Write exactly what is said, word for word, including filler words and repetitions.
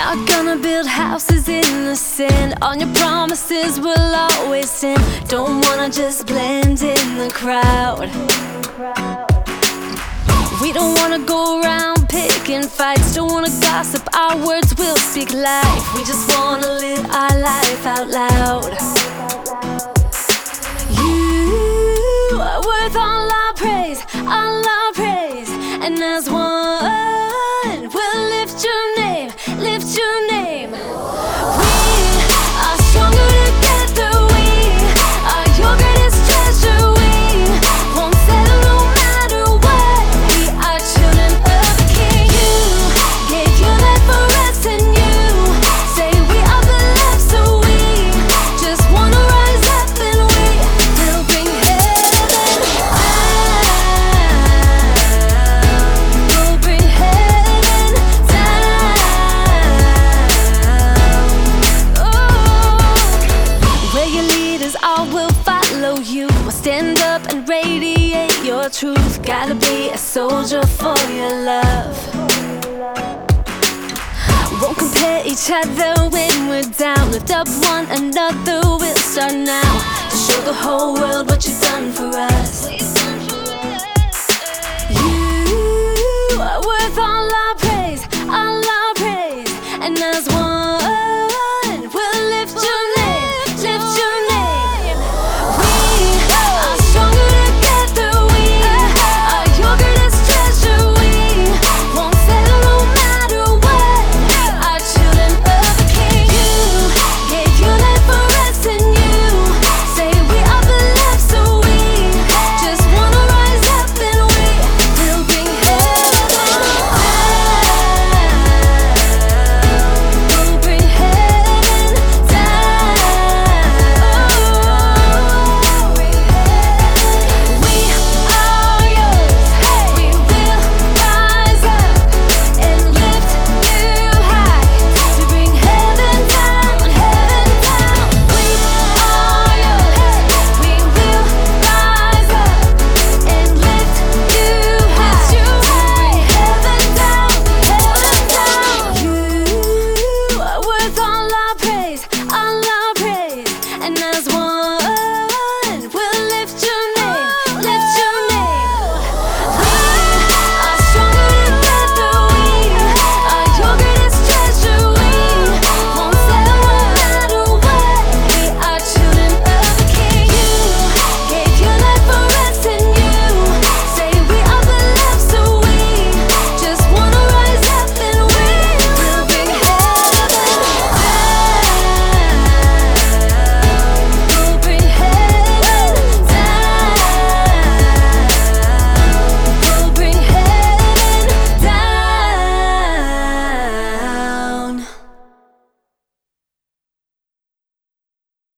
Not gonna build houses in the sand. On your promises we'll always stand. Don't wanna just blend in the crowd. We don't wanna go around picking fights. Don't wanna gossip, our words will speak life. We just wanna live our life out loud. You are worth all our praise, all our praise. And as one, we'll lift your name, lift your name. We are stronger together. We are your greatest treasure. We won't settle no matter what. We are children of the King. You gave your life for us, and you say we are the left. So we just wanna rise up, and we will bring heaven down. We'll bring heaven down. Oh, where your leaders are, we'll follow you. We'll stand up and radiate your truth. Gotta be a soldier for your love. Won't compare each other when we're down. Lift up one another, we'll start now to show the whole world what you've done for us.